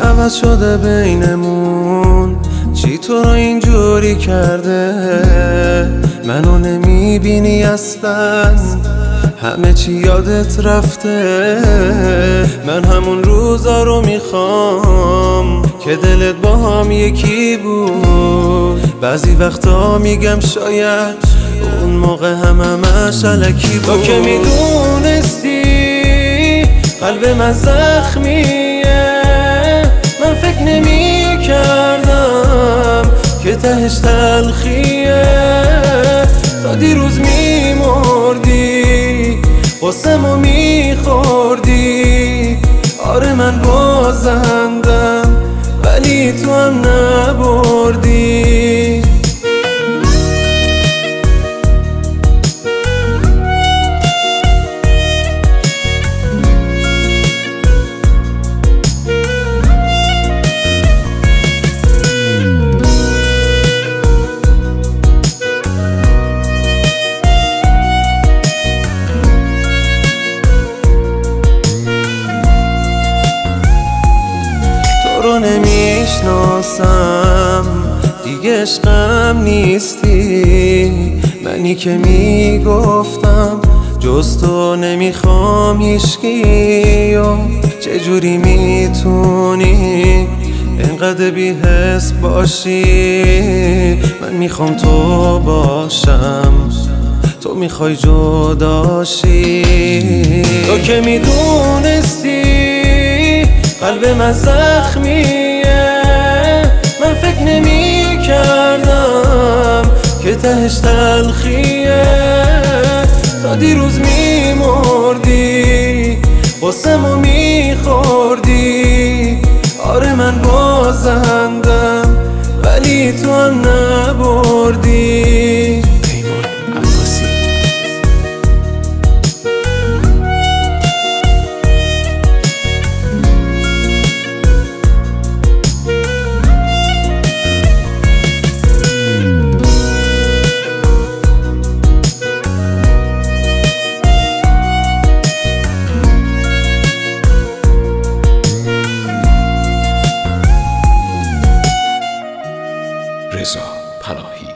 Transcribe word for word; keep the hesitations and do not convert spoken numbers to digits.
عوض شده بینمون؟ چی تو رو اینجوری کرده؟ منو نمیبینی اصلا؟ همه چی یادت رفته؟ من همون روزا رو میخوام که دلت با هم یکی بود. بعضی وقتا میگم شاید اون موقع هم همش علکی بود. تو که میدونستی قلب من زخمیه، من فکر نمی کردم که تهش تلخیه. تا دیروز میمردی قسمو میخوردی. آره من بازندم ولی تو هم نبردی. رو نمیشناسم دیگه، عشقم نیستی. منی که میگفتم جز تو نمیخوام هیچکی. چجوری میتونی اینقدر بی‌حس باشی؟ من میخوام تو باشم، تو میخوای جداشی. تو که میدونستی قلب من زخمیه، من فکر نمی کردم که تهش تلخیه. تا دیروز میمردی قسمو میخوردی. آره من بازندم ولی تو هم نبردی. رضا پناهی.